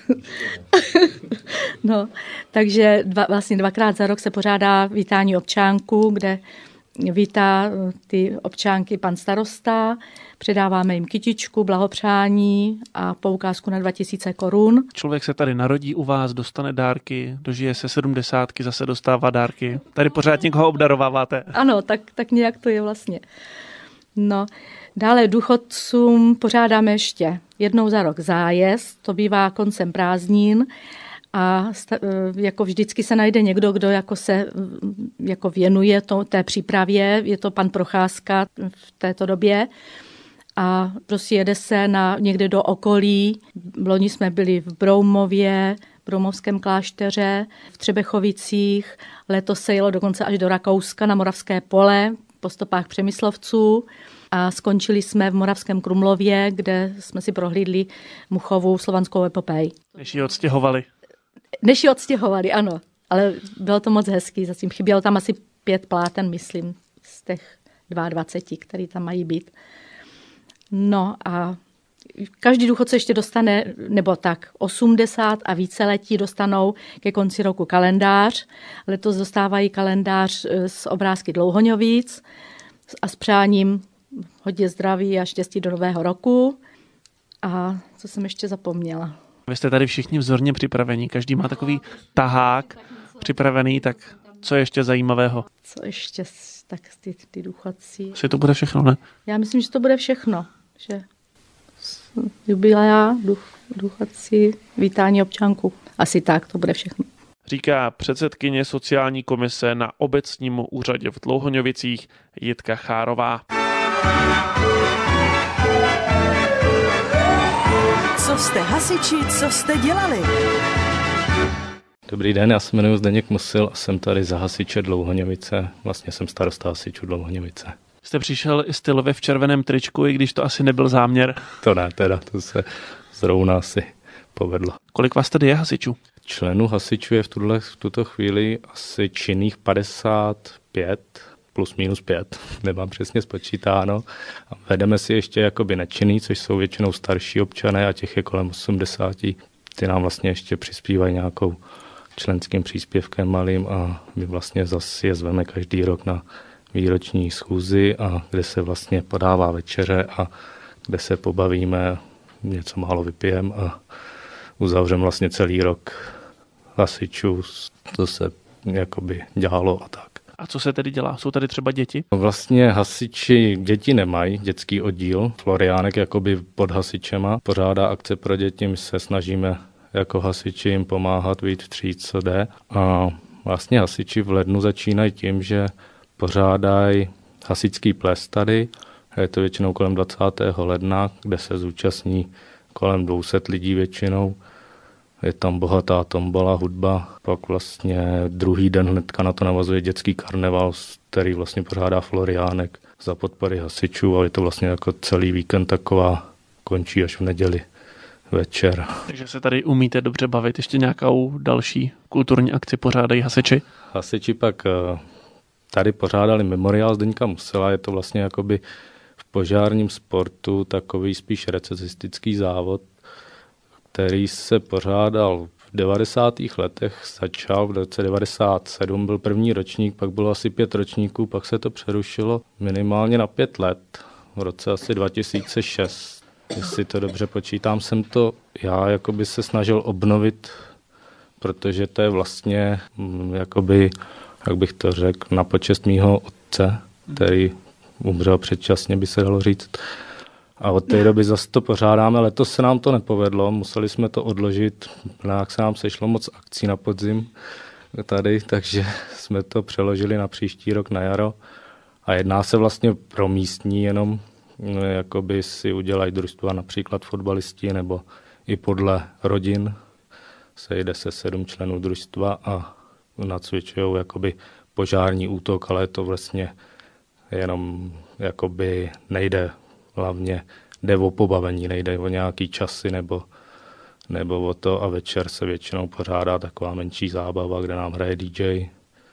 No, takže vlastně 2krát za rok se pořádá vítání občánků, kde vítá ty občánky pan starosta, předáváme jim kytičku, blahopřání a poukázku na 2000 korun. Člověk se tady narodí u vás, dostane dárky, dožije se 70, zase dostává dárky. Tady pořád někoho obdarováváte. Ano, tak nějak to je vlastně. No, dále důchodcům pořádáme ještě jednou za rok zájezd, to bývá koncem prázdnin. A jako vždycky se najde někdo, kdo jako se jako věnuje té přípravě. Je to pan Procházka v této době. A prostě jede se někde do okolí. Loni jsme byli v Broumově, v Broumovském klášteře, v Třebechovicích. Letos se jelo dokonce až do Rakouska na Moravské pole po stopách Přemyslovců. A skončili jsme v Moravském Krumlově, kde jsme si prohlídli Muchovu slovanskou epopej. Než ji odstěhovali. Než ji odstěhovali, ano. Ale bylo to moc hezký. Zatím chybělo tam asi 5 pláten, myslím, z těch 22, který tam mají být. No a každý důchodce ještě dostane, nebo tak 80 a více letí dostanou ke konci roku kalendář. Letos dostávají kalendář s obrázky Dlouhoňovic a s přáním hodně zdraví a štěstí do nového roku. A co jsem ještě zapomněla? Vy jste tady všichni vzorně připravení, každý má takový tahák připravený, tak co je ještě zajímavého? Co ještě, tak ty důchodci. Asi to bude všechno, ne? Já myslím, že to bude všechno. Že jubilea, důchodci, vítání občanku. Asi tak, to bude všechno. Říká předsedkyně sociální komise na obecním úřadě v Dlouhoňovicích Jitka Chárová. Co jste hasiči, co jste dělali? Dobrý den, já se jmenuji Zdeněk Musil a jsem tady za hasiče Dlouhoňovice. Vlastně jsem starosta hasičů Dlouhoňovice. Jste přišel i stylově v červeném tričku, i když to asi nebyl záměr. To ne, to se zrovna asi povedlo. Kolik vás tady je hasičů? Členů hasičů je v tuto chvíli asi činných 55, plus minus 5, nemám přesně spočítáno. A vedeme si ještě jakoby nečinný, což jsou většinou starší občané a těch je kolem 80. Ty nám vlastně ještě přispívají nějakou členským příspěvkem malým a my vlastně zase je zveme každý rok na výroční schůzi, a kde se vlastně podává večeře a kde se pobavíme, něco málo vypijeme a uzavřeme vlastně celý rok hasičů, to se jakoby dělalo a tak. A co se tedy dělá? Jsou tady třeba děti? Vlastně hasiči děti nemají, dětský oddíl. Floriánek jakoby pod hasičema pořádá akce pro děti, my se snažíme jako hasiči jim pomáhat, vyjít vstříc, co jde. A vlastně hasiči v lednu začínají tím, že pořádají hasičský ples tady. Je to většinou kolem 20. ledna, kde se zúčastní kolem 200 lidí většinou. Je tam bohatá tombola, hudba. Pak vlastně druhý den hnedka na to navazuje dětský karneval, který vlastně pořádá Floriánek za podpory hasičů, a je to vlastně jako celý víkend taková, končí až v neděli večer. Takže se tady umíte dobře bavit. Ještě nějakou další kulturní akci pořádají hasiči? Hasiči pak tady pořádali memoriál Zdeňka Musela, je to vlastně jakoby v požárním sportu takový spíš recesistický závod, který se pořádal v 90. letech, začal v roce 97, byl první ročník, pak bylo asi 5 ročníků, pak se to přerušilo minimálně na 5 let, v roce asi 2006. Jestli to dobře počítám, jsem to já jakoby se snažil obnovit, protože to je vlastně jakoby, jak bych to řekl, na počest mýho otce, který umřel předčasně, by se dalo říct. A od té doby zase to pořádáme. Letos se nám to nepovedlo, museli jsme to odložit, nějak se nám sešlo moc akcí na podzim tady, takže jsme to přeložili na příští rok na jaro. A jedná se vlastně pro místní jenom, jakoby si udělají družstva, například fotbalisti, nebo i podle rodin. Sejde se 7 členů družstva a nacvičují jakoby požární útok, ale je to vlastně jenom jakoby nejde hlavně, jde o pobavení, nejde o nějaký časy nebo o to, a večer se většinou pořádá taková menší zábava, kde nám hraje DJ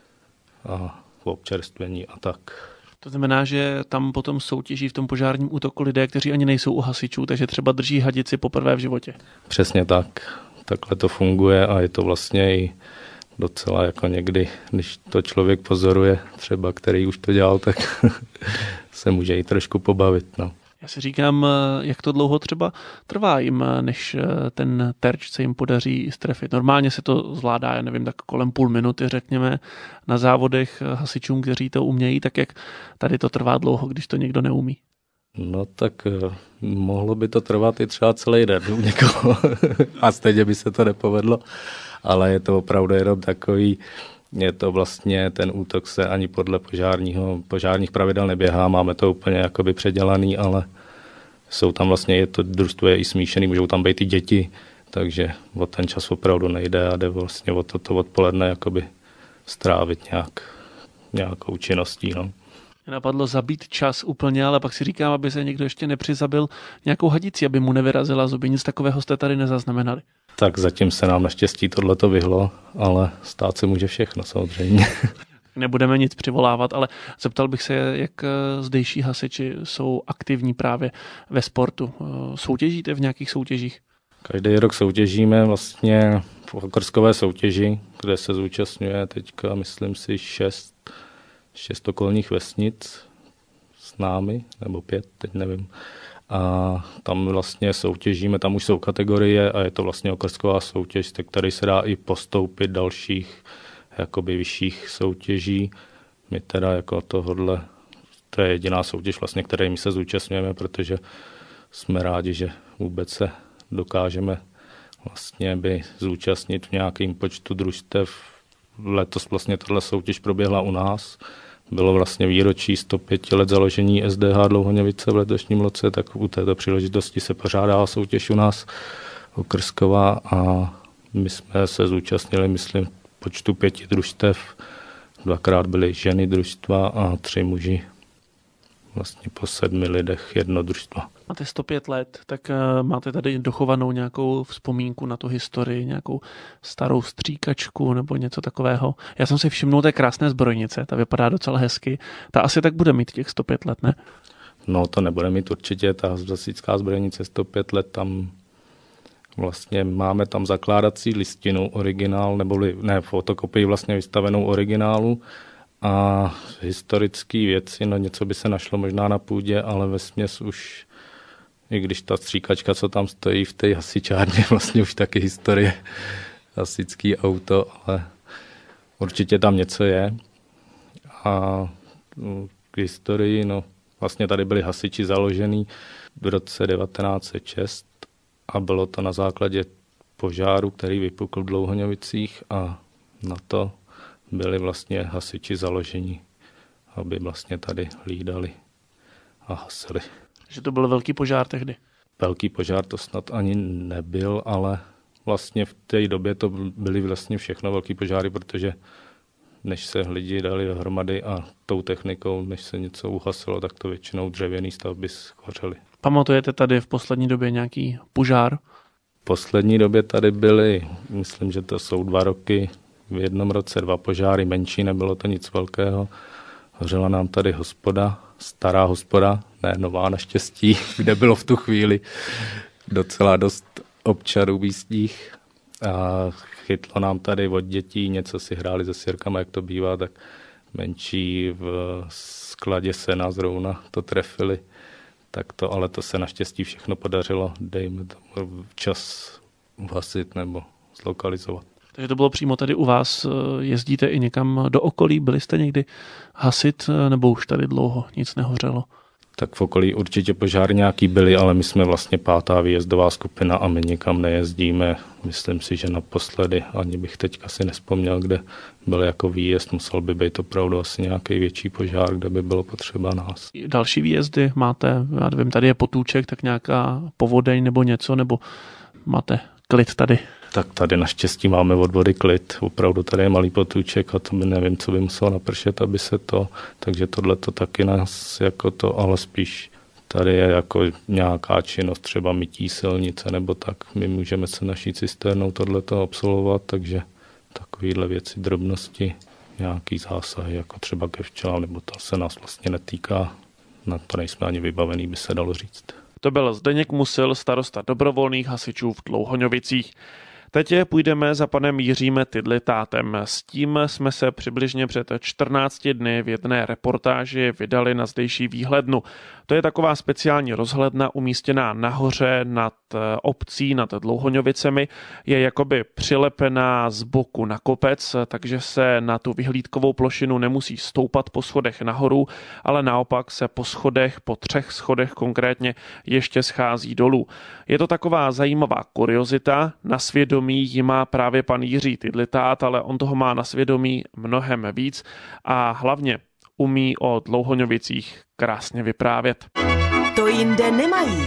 a občerstvení a tak. To znamená, že tam potom soutěží v tom požárním útoku lidé, kteří ani nejsou u hasičů, takže třeba drží hadici poprvé v životě. Přesně tak. Takhle to funguje a je to vlastně i docela jako někdy, když to člověk pozoruje, třeba který už to dělal, tak se může i trošku pobavit. No. Já si říkám, jak to dlouho třeba trvá jim, než ten terč se jim podaří strefit. Normálně se to zvládá, já nevím, tak kolem půl minuty, řekněme, na závodech hasičům, kteří to umějí, tak jak tady to trvá dlouho, když to někdo neumí. No tak mohlo by to trvat i třeba celý den u někoho a stejně by se to nepovedlo, ale je to opravdu jenom takový, je to vlastně, ten útok se ani podle požárních pravidel neběhá, máme to úplně jakoby předělaný, ale jsou tam vlastně, je to družstvo je i smíšený, můžou tam být i děti, takže o ten čas opravdu nejde a jde vlastně o toto odpoledne jakoby strávit nějakou činností. No. Mě napadlo zabít čas úplně, ale pak si říkám, aby se někdo ještě nepřizabil nějakou hadici, aby mu nevyrazila zuby. Nic takového jste tady nezaznamenali. Tak zatím se nám naštěstí tohleto vyhlo, ale stát se může všechno samozřejmě. Nebudeme nic přivolávat, ale zeptal bych se, jak zdejší hasiči jsou aktivní právě ve sportu. Soutěžíte v nějakých soutěžích? Každý rok soutěžíme vlastně v okrskové soutěži, kde se zúčastňuje teďka, myslím si, 6 okolních vesnic s námi, nebo 5, teď nevím. A tam vlastně soutěžíme, tam už jsou kategorie a je to vlastně okrsková soutěž, tak tady se dá i postoupit dalších jakoby vyšších soutěží. My teda jako tohodle, to je jediná soutěž vlastně, které my se zúčastňujeme, protože jsme rádi, že vůbec se dokážeme vlastně by zúčastnit v nějakém počtu družstev. Letos vlastně tato soutěž proběhla u nás. Bylo vlastně výročí 105 let založení SDH Dlouhoněvice v letošním roce, tak u této příležitosti se pořádala soutěž u nás okrsková a my jsme se zúčastnili, myslím, počtu 5 družstev. 2krát byly ženy družstva a 3 muži. vlastně po 7 lidech jedno družstvo. Máte 105 let, tak máte tady dochovanou nějakou vzpomínku na tu historii, nějakou starou stříkačku nebo něco takového. Já jsem si všimnul té krásné zbrojnice, ta vypadá docela hezky. Ta asi tak bude mít těch 105 let, ne? No to nebude mít určitě, ta hasičská zbrojnice 105 let, tam vlastně máme tam zakládací listinu originál, neboli ne fotokopii vlastně vystavenou originálu a historické věci, no něco by se našlo možná na půdě, ale vesměs už, i když ta stříkačka, co tam stojí v té hasičárně, vlastně už taky historie, hasičský auto, ale určitě tam něco je. A k historii, no vlastně tady byli hasiči založený v roce 1906 a bylo to na základě požáru, který vypukl v Dlouhoňovicích a na to byli vlastně hasiči založení, aby vlastně tady hlídali a hasili. Že to byl velký požár tehdy? Velký požár to snad ani nebyl, ale vlastně v té době to byly vlastně všechno velký požáry, protože než se lidi dali dohromady a tou technikou, než se něco uhasilo, tak to většinou dřevěný stavby schořely. Pamatujete tady v poslední době nějaký požár? V poslední době tady byly, myslím, že to jsou 2 roky, v jednom roce 2 požáry, menší, nebylo to nic velkého. Hořela nám tady hospoda, stará hospoda, ne nová naštěstí, kde bylo v tu chvíli docela dost občanů místních. A chytlo nám tady od dětí, něco si hráli se sirkama, jak to bývá, tak menší v skladě sena zrovna to trefili. Tak to, ale to se naštěstí všechno podařilo, dejme tomu včas uhasit nebo zlokalizovat. Takže to bylo přímo tady u vás. Jezdíte i někam do okolí? Byli jste někdy hasit, nebo už tady dlouho nic nehořelo? Tak v okolí určitě požár nějaký byly, ale my jsme vlastně 5. výjezdová skupina a my nikam nejezdíme. Myslím si, že naposledy, ani bych teď asi nespomněl, kde byl jako výjezd, musel by být opravdu asi nějaký větší požár, kde by bylo potřeba nás. Další výjezdy máte, já nevím, tady je potůček, tak nějaká povodeň nebo něco, nebo máte klid tady? Tak tady naštěstí máme od vody klid, opravdu tady je malý potůček a to by nevím, co by muselo napršet, aby se to, takže tohle to taky nás jako to, ale spíš tady je jako nějaká činnost, třeba mytí silnice nebo tak, my můžeme se naší cisternou tohleto absolvovat, takže takovýhle věci, drobnosti, nějaký zásahy, jako třeba ke včelám, nebo to se nás vlastně netýká, na to nejsme ani vybavený, by se dalo říct. To byl Zdeněk Musil, starosta dobrovolných hasičů v Dlouhoňovicích. Teď půjdeme za panem Jiřím Tydlitátem. S tím jsme se přibližně před 14 dny v jedné reportáži vydali na zdejší výhlednu. To je taková speciální rozhledna umístěná nahoře nad obcí, nad Dlouhoňovicemi. Je jakoby přilepená z boku na kopec, takže se na tu vyhlídkovou plošinu nemusí stoupat po schodech nahoru, ale naopak se po schodech, po 3 schodech konkrétně, ještě schází dolů. Je to taková zajímavá kuriozita. Na svědomí ji má právě pan Jiří Tydlitát, ale on toho má na svědomí mnohem víc a hlavně umí o Dlouhoňovicích krásně vyprávět. To jinde nemají.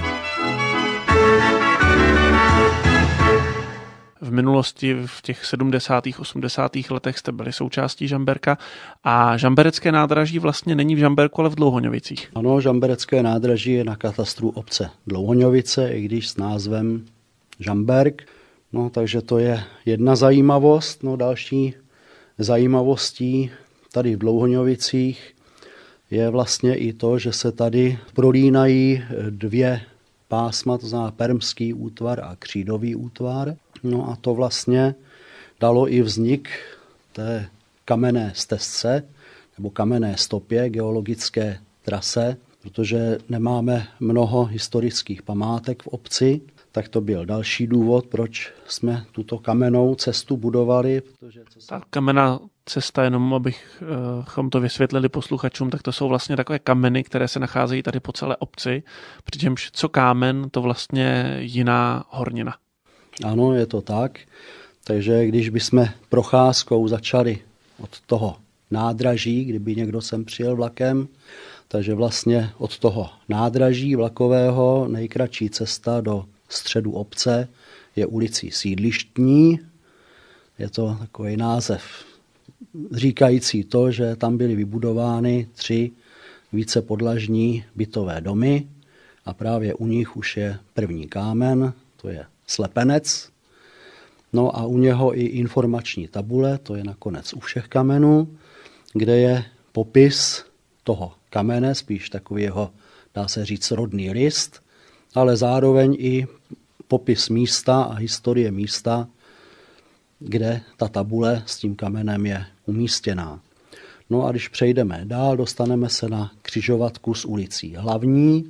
V minulosti, v těch 70. 80. letech jste byli součástí Žamberka a žamberecké nádraží vlastně není v Žamberku, ale v Dlouhoňovicích. Ano, žamberecké nádraží je na katastru obce Dlouhoňovice, i když s názvem Žamberk. No, takže to je jedna zajímavost. No, další zajímavostí tady v Dlouhoňovicích je vlastně i to, že se tady prolínají 2 pásma, to znamená permský útvar a křídový útvar. No a to vlastně dalo i vznik té kamenné stezce nebo kamenné stopě, geologické trase, protože nemáme mnoho historických památek v obci, tak to byl další důvod, proč jsme tuto kamennou cestu budovali. Ta kamenná cesta, jenom abychom to vysvětlili posluchačům, tak to jsou vlastně takové kameny, které se nacházejí tady po celé obci, přičemž co kámen, to vlastně jiná hornina. Ano, je to tak. Takže když bychom procházkou začali od toho nádraží, kdyby někdo sem přijel vlakem, takže vlastně od toho nádraží vlakového nejkratší cesta do středu obce je ulicí Sídlištní. Je to takový název říkající to, že tam byly vybudovány 3 vícepodlažní bytové domy a právě u nich už je první kámen, to je slepenec. No a u něho i informační tabule, to je nakonec u všech kamenů, kde je popis toho kamene, spíš takový jeho, dá se říct, rodný list, ale zároveň i popis místa a historie místa, kde ta tabule s tím kamenem je umístěná. No a když přejdeme dál, dostaneme se na křižovatku s ulicí Hlavní.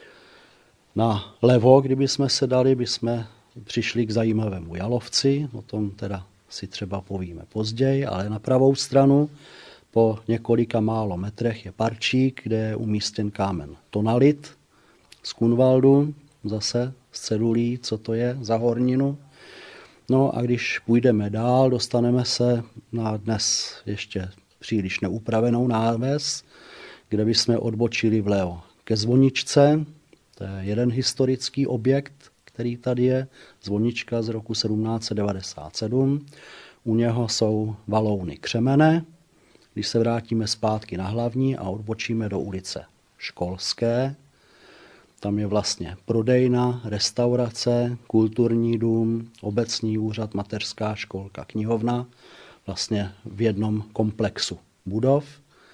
Na levo, kdyby jsme se dali, bychom přišli k zajímavému Jalovci, o tom teda si třeba povíme později, ale na pravou stranu po několika málo metrech je parčík, kde je umístěn kámen tonalit z Kunvaldu, zase z cedulí, co to je za horninu. No a když půjdeme dál, dostaneme se na dnes ještě příliš neupravenou náves, kde bychom odbočili vlevo ke zvoničce. To je jeden historický objekt, který tady je, zvonička z roku 1797. U něho jsou valouny křemene. Když se vrátíme zpátky na Hlavní a odbočíme do ulice Školské, tam je vlastně prodejna, restaurace, kulturní dům, obecní úřad, mateřská školka, knihovna, vlastně v jednom komplexu budov.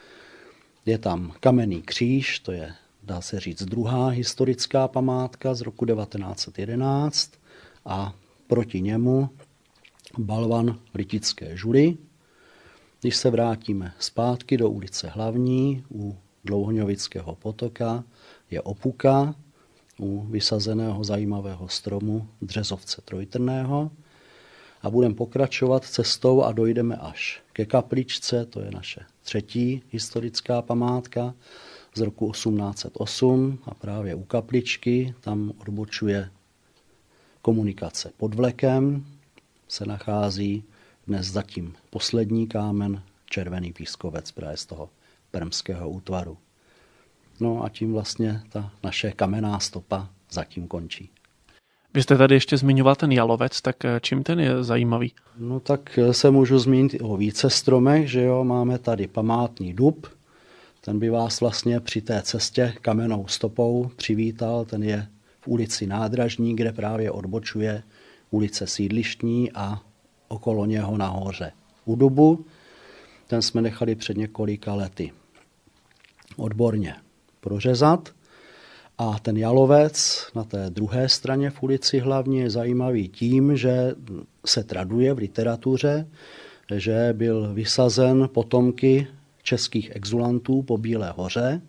Je tam kamenný kříž, to je, dá se říct, druhá historická památka z roku 1911 a proti němu balvan Litické žuly. Když se vrátíme zpátky do ulice Hlavní, u Dlouhoňovického potoka je opuka, u vysazeného zajímavého stromu dřezovce trojtrného a budeme pokračovat cestou a dojdeme až ke kapličce, to je naše třetí historická památka z roku 1808 a právě u kapličky tam odbočuje komunikace pod vlekem, se nachází dnes zatím poslední kámen, červený pískovec právě z toho permského útvaru. No a tím vlastně ta naše kamenná stopa zatím končí. Vy jste tady ještě zmiňoval ten Jalovec, tak čím ten je zajímavý? No tak se můžu zmínit o více stromech, že jo, máme tady památný dub, ten by vás vlastně při té cestě kamennou stopou přivítal, ten je v ulici Nádražní, kde právě odbočuje ulice Sídlištní a okolo něho nahoře u dubu. Ten jsme nechali před několika lety odborně prořezat. A ten Jalovec na té druhé straně v ulici Hlavní je zajímavý tím, že se traduje v literatuře, že byl vysazen potomky českých exulantů po Bílé hoře,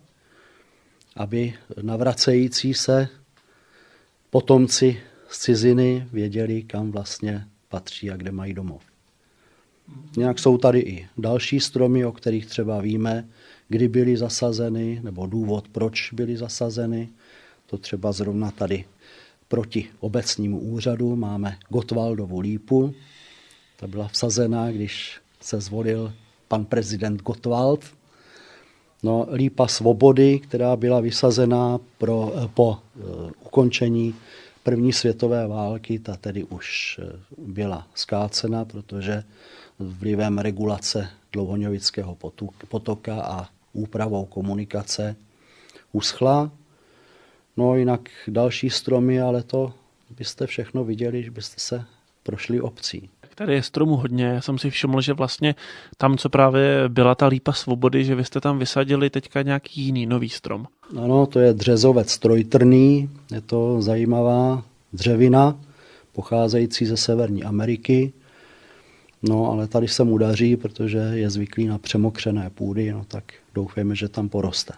aby navracející se potomci z ciziny věděli, kam vlastně patří a kde mají domov. Nějak jsou tady i další stromy, o kterých třeba víme, kdy byly zasazeny, nebo důvod, proč byly zasazeny. To třeba zrovna tady proti obecnímu úřadu máme Gottwaldovu lípu. Ta byla vsazená, když se zvolil pan prezident Gottwald. No, lípa Svobody, která byla vysazená po ukončení první světové války, ta tedy už byla skácena, protože vlivem regulace Dlouhoňovického potoka a úpravou komunikace uschla. No jinak další stromy, ale to byste všechno viděli, že byste se prošli obcí. Tady je stromů hodně. Já jsem si všiml, že vlastně tam, co právě byla ta lípa Svobody, že vy jste tam vysadili teďka nějaký jiný nový strom. Ano, to je dřezovec trojtrný. Je to zajímavá dřevina, pocházející ze Severní Ameriky. No, ale tady se mu daří, protože je zvyklý na přemokřené půdy, no tak doufejme, že tam poroste.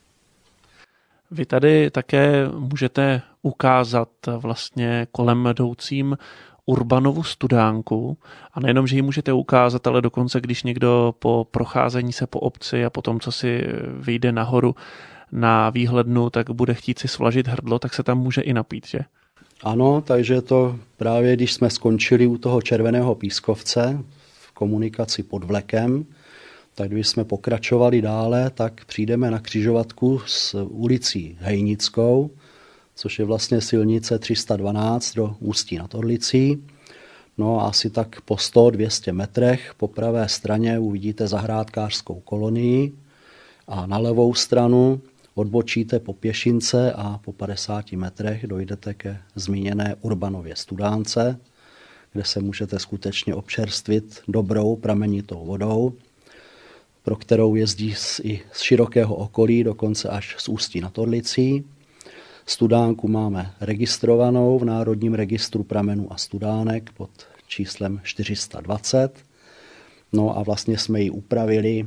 Vy tady také můžete ukázat vlastně kolem jdoucím Urbanovu studánku a nejenom, že ji můžete ukázat, ale dokonce, když někdo po procházení se po obci a potom, co si vyjde nahoru na výhlednu, tak bude chtít si svlažit hrdlo, tak se tam může i napít, že? Ano, takže to právě, když jsme skončili u toho červeného pískovce v komunikaci pod vlekem, tak když jsme pokračovali dále, tak přijdeme na křižovatku s ulicí Hejnickou, což je vlastně silnice 312 do Ústí nad Orlicí. No a asi tak po 100-200 metrech po pravé straně uvidíte zahrádkářskou kolonii A na levou stranu odbočíte po pěšince a po 50 metrech dojdete ke zmíněné Urbanově studánce, kde se můžete skutečně občerstvit dobrou pramenitou vodou, pro kterou jezdí i z širokého okolí, dokonce až z Ústí nad Orlicí. Studánku máme registrovanou v Národním registru pramenů a studánek pod číslem 420. No a vlastně jsme ji upravili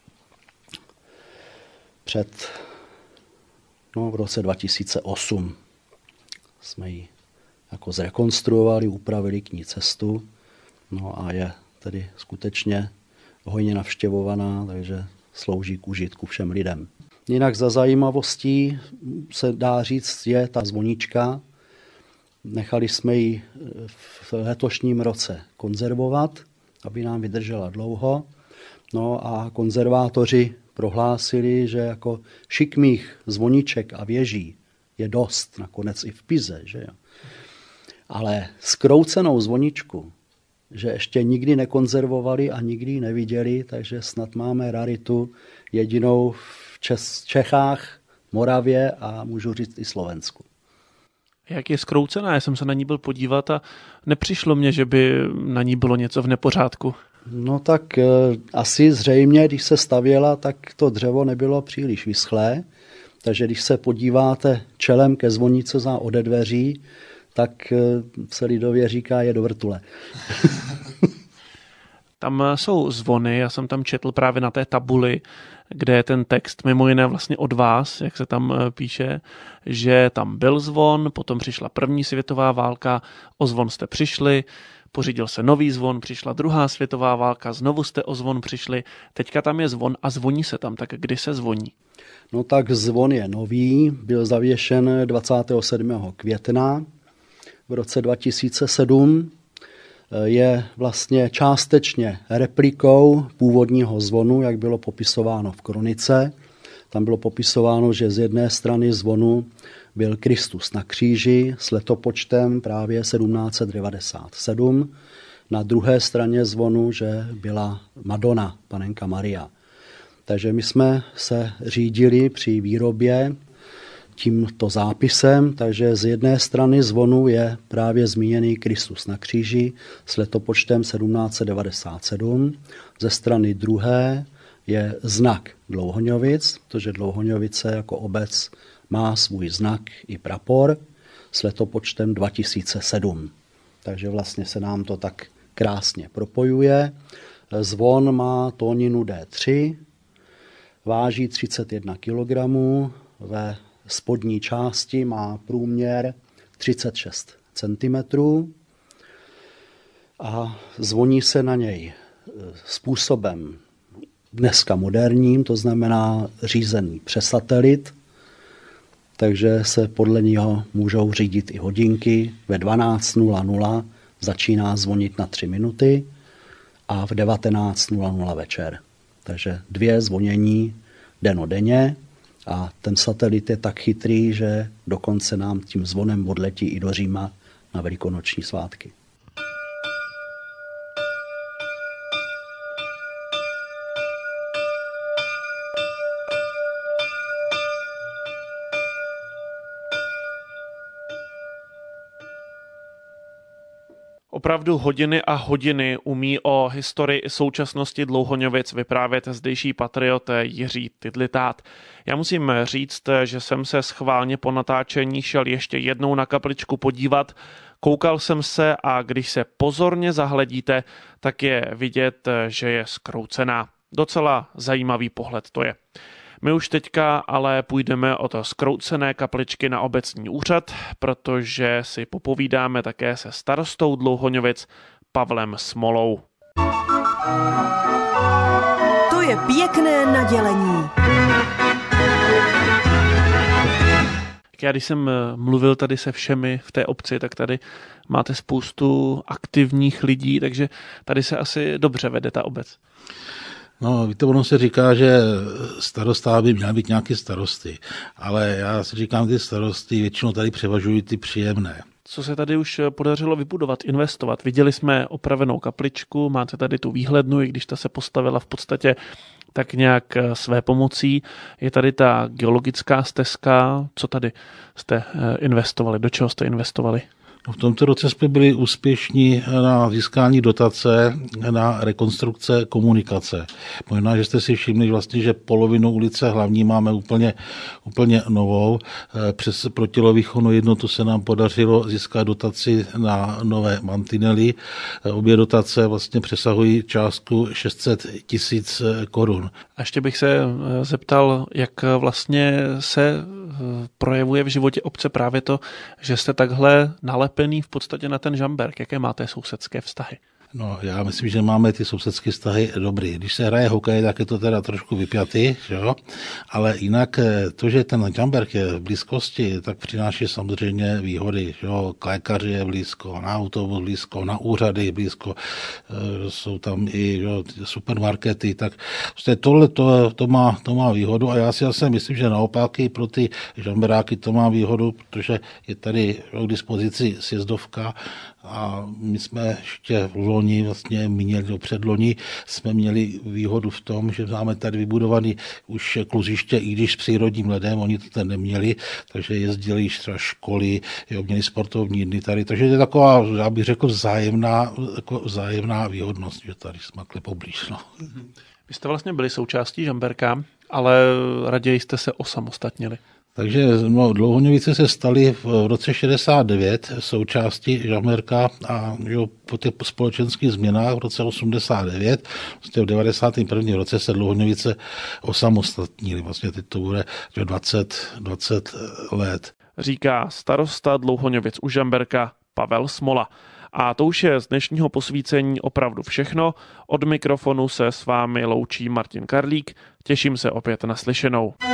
v roce 2008. Jsme ji jako zrekonstruovali, upravili k ní cestu, no a je tedy skutečně hojně navštěvovaná, takže slouží k užitku všem lidem. Jinak za zajímavostí se dá říct je ta zvonička. Nechali jsme ji v letošním roce konzervovat, aby nám vydržela dlouho. No a konzervátoři prohlásili, že jako šikmých zvoniček a věží je dost, nakonec i v Pize. Že jo? Ale zkroucenou zvoničku, že ještě nikdy nekonzervovali a nikdy ji neviděli, takže snad máme raritu jedinou v Čechách, Moravě a můžu říct i Slovensku. Jak je zkroucená? Já jsem se na ní byl podívat a nepřišlo mně, že by na ní bylo něco v nepořádku. No tak asi zřejmě, když se stavěla, tak to dřevo nebylo příliš vyschlé, takže když se podíváte čelem ke zvonice za ode dveří, tak se lidově říká je do vrtule. Tam jsou zvony, já jsem tam četl právě na té tabuli, kde je ten text mimo jiné vlastně od vás, jak se tam píše, že tam byl zvon, potom přišla první světová válka, o zvon jste přišli, pořídil se nový zvon, přišla druhá světová válka, znovu jste o zvon přišli, teďka tam je zvon a zvoní se tam, tak kdy se zvoní? No tak zvon je nový, byl zavěšen 27. května v roce 2007. Je vlastně částečně replikou původního zvonu, jak bylo popisováno v kronice. Tam bylo popisováno, že z jedné strany zvonu byl Kristus na kříži s letopočtem právě 1797. Na druhé straně zvonu, že byla Madonna, panenka Maria. Takže my jsme se řídili při výrobě tímto zápisem, takže z jedné strany zvonu je právě zmíněný Kristus na kříži s letopočtem 1797, ze strany druhé je znak Dlouhoňovic, protože Dlouhoňovice jako obec má svůj znak i prapor s letopočtem 2007. Takže vlastně se nám to tak krásně propojuje. Zvon má tóninu D3, váží 31 kg, ve spodní části má průměr 36 cm a zvoní se na něj způsobem dneska moderním, to znamená řízený přes satelit, takže se podle něho můžou řídit i hodinky. Ve 12:00 začíná zvonit na 3 minuty a v 19:00 večer. Takže 2 zvonění dennodenně. A ten satelit je tak chytrý, že dokonce nám tím zvonem odletí i do Říma na velikonoční svátky. Opravdu hodiny a hodiny umí o historii i současnosti Dlouhoňovic vyprávět zdejší patriot Jiří Tidlitát. Já musím říct, že jsem se schválně po natáčení šel ještě jednou na kapličku podívat. Koukal jsem se a když se pozorně zahledíte, tak je vidět, že je zkroucená. Docela zajímavý pohled to je. My už teďka ale půjdeme od zkroucené kapličky na obecní úřad, protože si popovídáme také se starostou Dlouhoňovic Pavlem Smolou. To je pěkné nadělení. Já když jsem mluvil tady se všemi v té obci, tak tady máte spoustu aktivních lidí, takže tady se asi dobře vede ta obec. No, víte, ono se říká, že starosta by měl být nějaký starosty, ale já si říkám, ty starosty většinou tady převažují ty příjemné. Co se tady už podařilo vybudovat, investovat? Viděli jsme opravenou kapličku, máte tady tu výhlednu, i když ta se postavila v podstatě tak nějak své pomocí. Je tady ta geologická stezka. Co tady jste investovali? Do čeho jste investovali? No, v tomto roce jsme byli úspěšní na získání dotace na rekonstrukce komunikace. Možná, že jste si všimli vlastně, že polovinu ulice Hlavní máme úplně novou. Přes protilovýchonnou jednotu se nám podařilo získat dotaci na nové mantinely. Obě dotace vlastně přesahují částku 600 000 korun. A ještě bych se zeptal, jak vlastně se projevuje v životě obce právě to, že jste takhle nalepený v podstatě na ten Žamberk. Jaké máte sousedské vztahy? No, já myslím, že máme ty sousedské vztahy dobrý. Když se hraje hokej, tak je to teda trošku vypjatý, jo? Ale jinak to, že ten Žamberk je v blízkosti, tak přináší samozřejmě výhody. Jo? K lékaři je blízko, na autobus blízko, na úřady blízko, jsou tam i supermarkety, tak tohle to má výhodu a já si zase myslím, že naopak i pro ty žamberáky to má výhodu, protože je tady k dispozici sjezdovka a my jsme ještě v loni vlastně předloni jsme měli výhodu v tom, že máme tady vybudovaný už kluziště, i když s přírodním ledem, oni to tady neměli, takže jezdili třeba školy, měli sportovní dny tady, takže to je taková, já bych řekl, vzájemná výhodnost, že tady jsme poblíž. No. Vy jste vlastně byli součástí Žamberka, ale raději jste se osamostatnili. Takže Dlouhoňovice se staly v roce 69 součástí Žamberka a po těch společenských změnách v roce 89, vlastně v 91. roce se Dlouhoňovice osamostatnili. Vlastně teď to bude 20 let. Říká starosta Dlouhoňovic u Žamberka Pavel Smola. A to už je z dnešního posvícení opravdu všechno. Od mikrofonu se s vámi loučí Martin Karlík. Těším se opět na slyšenou.